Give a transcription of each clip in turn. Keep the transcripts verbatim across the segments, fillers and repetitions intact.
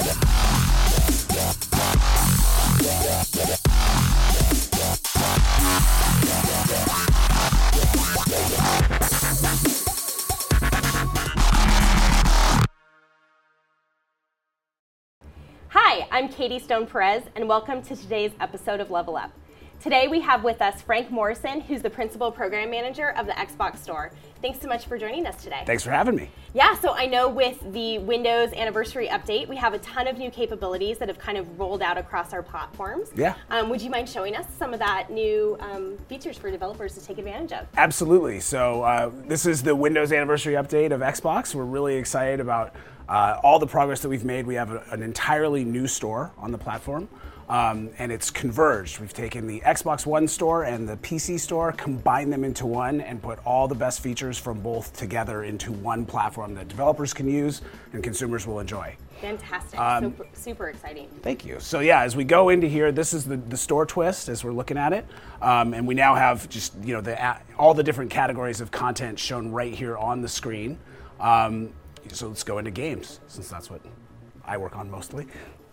Hi, I'm Katie Stone Perez, and welcome to today's episode of Level Up. Today we have with us Frank Morrison, who's the Principal Program Manager of the Xbox Store. Thanks so much for joining us today. Thanks for having me. Yeah, so I know with the Windows Anniversary Update, we have a ton of new capabilities that have kind of rolled out across our platforms. Yeah. Um, would you mind showing us some of that new um, features for developers to take advantage of? Absolutely. So uh, this is the Windows Anniversary Update of Xbox. We're really excited about uh, all the progress that we've made. We have a, an entirely new store on the platform. Um, and it's converged. We've taken the Xbox One store and the P C store, combined them into one, and put all the best features from both together into one platform that developers can use and consumers will enjoy. Fantastic. Um, super, super exciting. Thank you. So yeah, as we go into here, this is the, the store twist as we're looking at it. Um, and we now have just, you know, the, all the different categories of content shown right here on the screen. Um, so let's go into games, since that's what I work on mostly.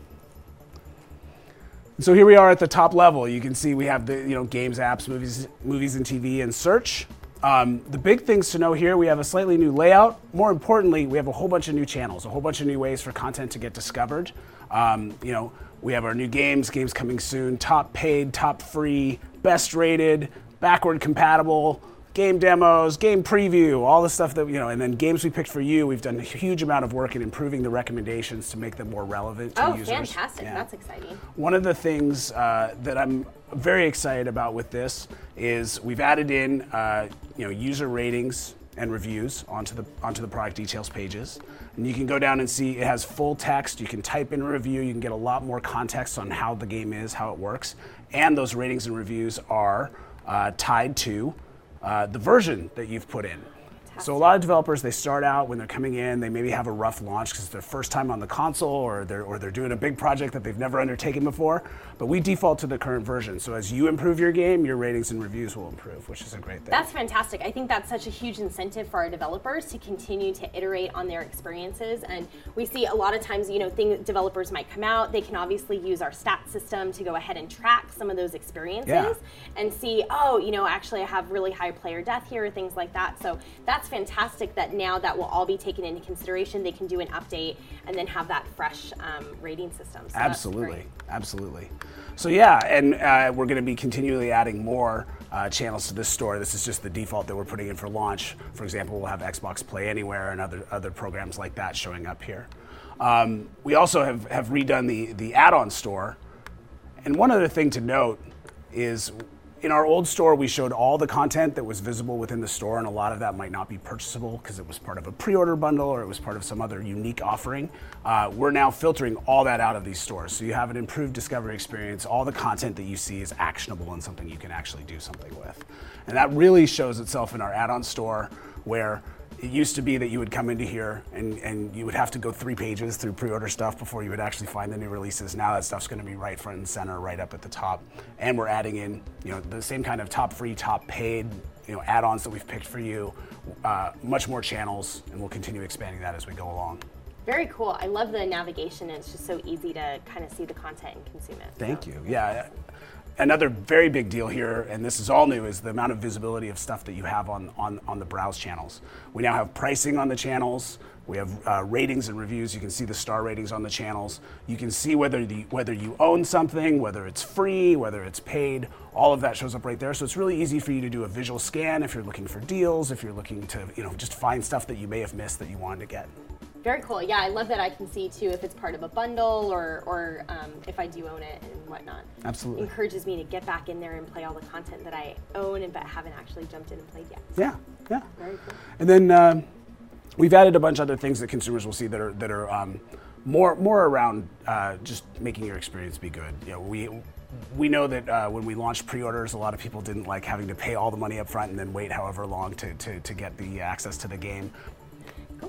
So here we are at the top level. You can see we have the you know games, apps, movies, movies and T V, and search. Um, the big things to know here: we have a slightly new layout. More importantly, we have a whole bunch of new channels, a whole bunch of new ways for content to get discovered. Um, you know, we have our new games, games coming soon, top paid, top free, best rated, backward compatible, game demos, game preview, all the stuff that, you know, and then games we picked for you. We've done a huge amount of work in improving the recommendations to make them more relevant to oh, users. Oh, fantastic. Yeah. That's exciting. One of the things uh, that I'm very excited about with this is we've added in, uh, you know, user ratings and reviews onto the onto the product details pages. And you can go down and see it has full text. You can type in a review. You can get a lot more context on how the game is, how it works. And those ratings and reviews are uh, tied to Uh, the version that you've put in. Fantastic. So a lot of developers, they start out when they're coming in, they maybe have a rough launch because it's their first time on the console, or they're or they're doing a big project that they've never undertaken before. But we default to the current version. So as you improve your game, your ratings and reviews will improve, which is a great thing. That's fantastic. I think that's such a huge incentive for our developers to continue to iterate on their experiences. And we see a lot of times, you know, things developers might come out. They can obviously use our stat system to go ahead and track some of those experiences yeah. and see, oh, you know, actually I have really high player death here, things like that. So that's fantastic that now that will all be taken into consideration. They can do an update and then have that fresh um, rating system. So absolutely, absolutely. So yeah, and uh, we're going to be continually adding more uh, channels to this store. This is just the default that we're putting in for launch. For example, we'll have Xbox Play Anywhere and other other programs like that showing up here. Um, we also have, have redone the, the add-on store. And one other thing to note is in our old store, we showed all the content that was visible within the store, and a lot of that might not be purchasable because it was part of a pre-order bundle or it was part of some other unique offering. Uh, we're now filtering all that out of these stores. So you have an improved discovery experience. All the content that you see is actionable and something you can actually do something with. And that really shows itself in our add-on store, where it used to be that you would come into here and, and you would have to go three pages through pre-order stuff before you would actually find the new releases. Now that stuff's going to be right front and center, right up at the top. And we're adding in, you know, the same kind of top free, top paid, you know, add-ons that we've picked for you, uh, much more channels, and we'll continue expanding that as we go along. Very cool. I love the navigation. It's just so easy to kind of see the content and consume it. Thank so. you. Yeah. Another very big deal here, and this is all new, is the amount of visibility of stuff that you have on, on, on the browse channels. We now have pricing on the channels. We have uh, ratings and reviews. You can see the star ratings on the channels. You can see whether the whether you own something, whether it's free, whether it's paid. All of that shows up right there. So it's really easy for you to do a visual scan if you're looking for deals, if you're looking to you know just find stuff that you may have missed that you wanted to get. Very cool. Yeah, I love that I can see too if it's part of a bundle or or um, if I do own it and whatnot. Absolutely. It encourages me to get back in there and play all the content that I own and but haven't actually jumped in and played yet. Yeah, yeah. Very cool. And then um, we've added a bunch of other things that consumers will see that are that are um, more more around uh, just making your experience be good. You know, we. We know that uh, when we launched pre-orders, a lot of people didn't like having to pay all the money up front and then wait however long to, to, to get the access to the game.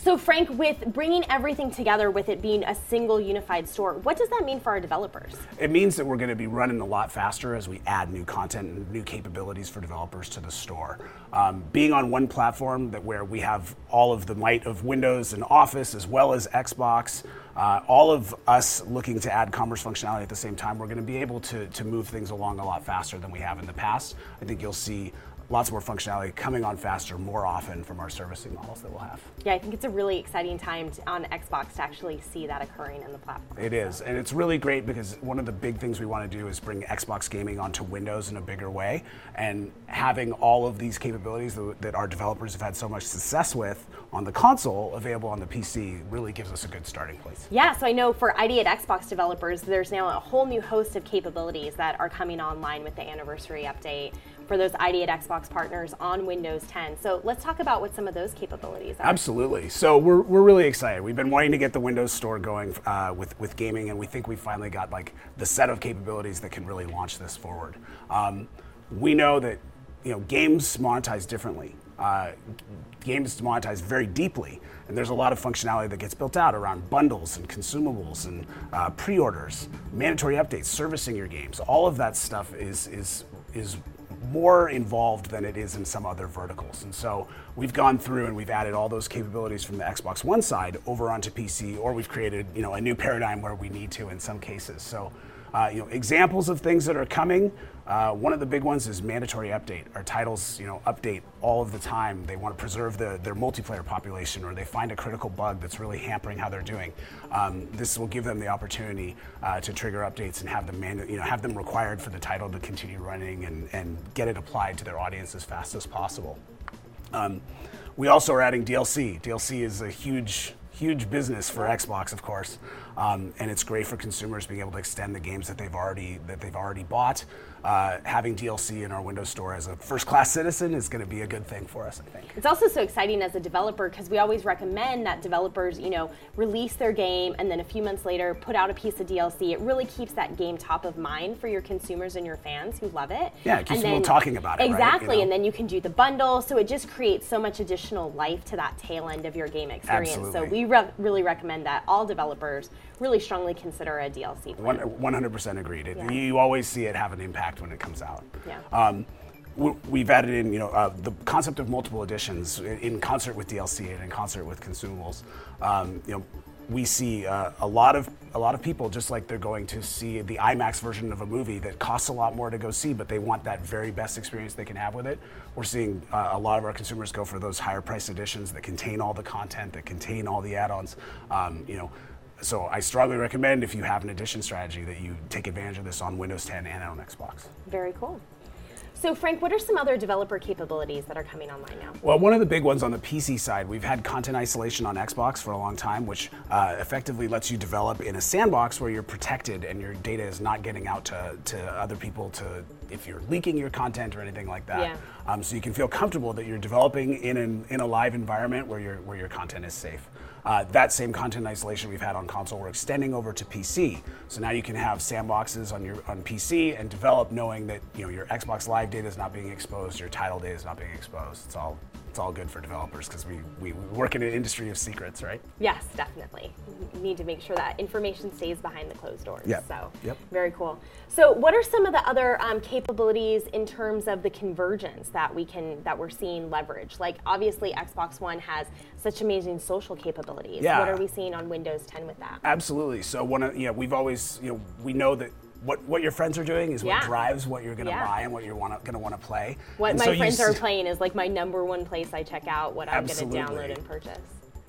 So Frank, with bringing everything together, with it being a single unified store, what does that mean for our developers? It means that we're going to be running a lot faster as we add new content and new capabilities for developers to the store. Um, being on one platform that where we have all of the might of Windows and Office as well as Xbox, uh, all of us looking to add commerce functionality at the same time, we're going to be able to, to move things along a lot faster than we have in the past. I think you'll see lots more functionality coming on faster more often from our servicing models that we'll have. Yeah, I think it's a really exciting time to, on Xbox to actually see that occurring in the platform. It is, and it's really great because one of the big things we want to do is bring Xbox gaming onto Windows in a bigger way, and having all of these capabilities that, that our developers have had so much success with on the console available on the P C really gives us a good starting place. Yeah, so I know for I D at Xbox developers, there's now a whole new host of capabilities that are coming online with the anniversary update for those I D at Xbox partners on Windows ten. So let's talk about what some of those capabilities are. Absolutely. So we're, we're really excited. We've been wanting to get the Windows Store going uh, with, with gaming, and we think we finally got like the set of capabilities that can really launch this forward. Um, we know that you know games monetize differently. Uh, games monetize very deeply, and there's a lot of functionality that gets built out around bundles and consumables and uh, pre-orders, mandatory updates, servicing your games. All of that stuff is is is more involved than it is in some other verticals. And so we've gone through and we've added all those capabilities from the Xbox One side over onto P C, or we've created you know a new paradigm where we need to in some cases. So uh, you know examples of things that are coming. Uh, one of the big ones is mandatory update. Our titles, you know, update all of the time. They want to preserve the, their multiplayer population, or they find a critical bug that's really hampering how they're doing. Um, this will give them the opportunity uh, to trigger updates and have them, manu- you know, have them required for the title to continue running and, and get it applied to their audience as fast as possible. Um, we also are adding D L C. D L C is a huge. Huge business for Xbox, of course, um, and it's great for consumers being able to extend the games that they've already that they've already bought. Uh, having D L C in our Windows Store as a first-class citizen is going to be a good thing for us, I think. It's also so exciting as a developer because we always recommend that developers, you know, release their game and then a few months later put out a piece of D L C. It really keeps that game top of mind for your consumers and your fans who love it. Yeah, it keeps and then, people talking about it. Exactly, right? You know? And then you can do the bundle, so it just creates so much additional life to that tail end of your game experience. Absolutely. So we re- really recommend that all developers really strongly consider a D L C plan. one hundred percent agreed. It, Yeah. You always see it have an impact when it comes out. Yeah. Um, we- we've added in, you know, uh, the concept of multiple editions in, in concert with D L C and in concert with consumables. Um, you know, we see uh, a lot of a lot of people just like they're going to see the IMAX version of a movie that costs a lot more to go see, but they want that very best experience they can have with it. We're seeing uh, a lot of our consumers go for those higher price editions that contain all the content, that contain all the add-ons. Um, you know. So I strongly recommend, if you have an edition strategy, that you take advantage of this on Windows ten and on Xbox. Very cool. So Frank, what are some other developer capabilities that are coming online now? Well, one of the big ones on the P C side, we've had content isolation on Xbox for a long time, which uh, effectively lets you develop in a sandbox where you're protected and your data is not getting out to, to other people to if you're leaking your content or anything like that. Yeah. Um, so you can feel comfortable that you're developing in an, in a live environment where your where your content is safe. Uh, that same content isolation we've had on console, we're extending over to P C. So now you can have sandboxes on your on P C and develop knowing that you know your Xbox Live data is not being exposed, your title data is not being exposed. It's all it's all good for developers because we, we work in an industry of secrets, right? Yes, definitely. You need to make sure that information stays behind the closed doors. Yep. So Yep. very cool. So what are some of the other um, capabilities in terms of the convergence that we can that we're seeing leverage? Like obviously Xbox One has such amazing social capabilities. Yeah. What are we seeing on Windows ten with that? Absolutely. So one of you know we've always you know we know that what what your friends are doing is what Yeah. drives what you're going to Yeah. buy and what you're want going to want to play. What And my so you friends s- are playing is like my number one place I check out what I'm going to Absolutely. download and purchase.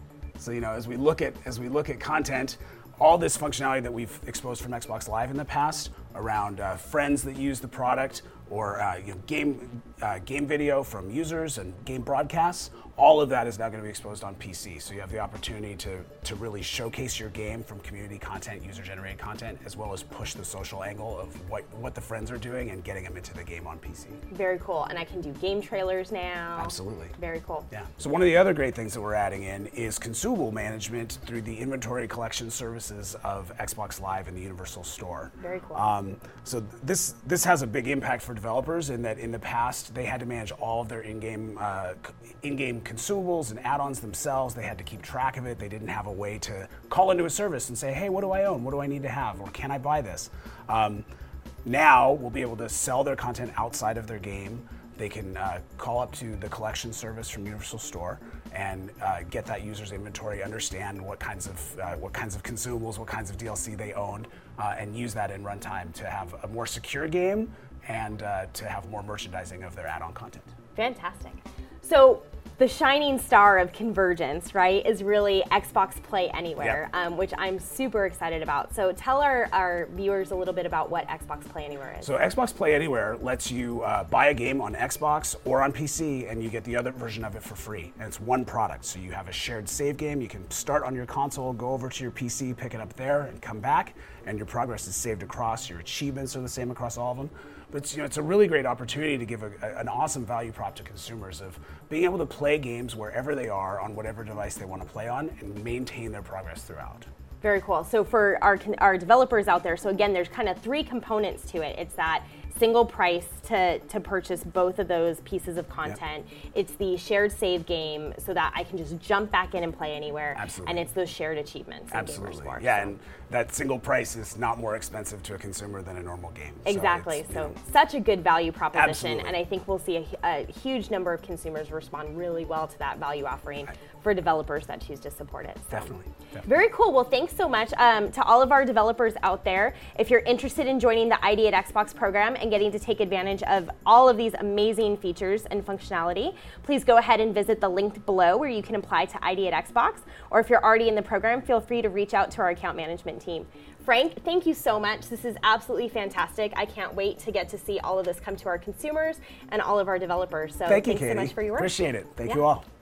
So you know, as we look at as we look at content, all this functionality that we've exposed from Xbox Live in the past around uh, friends that use the product, or uh, you know, game uh, game video from users and game broadcasts, all of that is now going to be exposed on P C. So you have the opportunity to to really showcase your game from community content, user-generated content, as well as push the social angle of what what the friends are doing and getting them into the game on P C. Very cool. And I can do game trailers now. Absolutely. Very cool. Yeah. So one of the other great things that we're adding in is consumable management through the inventory collection services of Xbox Live and the Universal Store. Very cool. Um, so this this has a big impact for developers in that in the past they had to manage all of their in-game uh, in-game consumables and add-ons themselves. They had to keep track of it. They didn't have a way to call into a service and say, hey, what do I own? What do I need to have? Or can I buy this? Um, now we'll be able to sell their content outside of their game. They can uh, call up to the collection service from Universal Store and uh, get that user's inventory, understand what kinds of uh, what kinds of consumables, what kinds of D L C they owned, uh, and use that in runtime to have a more secure game and uh, to have more merchandising of their add-on content. Fantastic. So the shining star of convergence, right, is really Xbox Play Anywhere, Yep. um, which I'm super excited about. So tell our, our viewers a little bit about what Xbox Play Anywhere is. So Xbox Play Anywhere lets you uh, buy a game on Xbox or on P C, and you get the other version of it for free. And it's one product, so you have a shared save game. You can start on your console, go over to your P C, pick it up there, and come back, and your progress is saved across. Your achievements are the same across all of them. But it's, you know, it's a really great opportunity to give a, a, an awesome value prop to consumers of being able to play games wherever they are on whatever device they want to play on and maintain their progress throughout. Very cool. So for our our developers out there, so again, there's kind of three components to it. It's that single price to, to purchase both of those pieces of content. Yep. It's the shared save game so that I can just jump back in and play anywhere. Absolutely. And it's those shared achievements. Absolutely. Gamerscore, yeah, so. And that single price is not more expensive to a consumer than a normal game. Exactly. So, so you know, such a good value proposition. Absolutely. And I think we'll see a, a huge number of consumers respond really well to that value offering right. for developers that choose to support it. So. Definitely. Definitely. Very cool. Well, thanks so much um, to all of our developers out there. If you're interested in joining the I D at Xbox program and getting to take advantage of all of these amazing features and functionality, please go ahead and visit the link below where you can apply to I D at Xbox. Or if you're already in the program, feel free to reach out to our account management team. Frank, thank you so much. This is absolutely fantastic. I can't wait to get to see all of this come to our consumers and all of our developers. So thank you, thanks Katie. so much for your work. Appreciate it. Thank yeah. you all.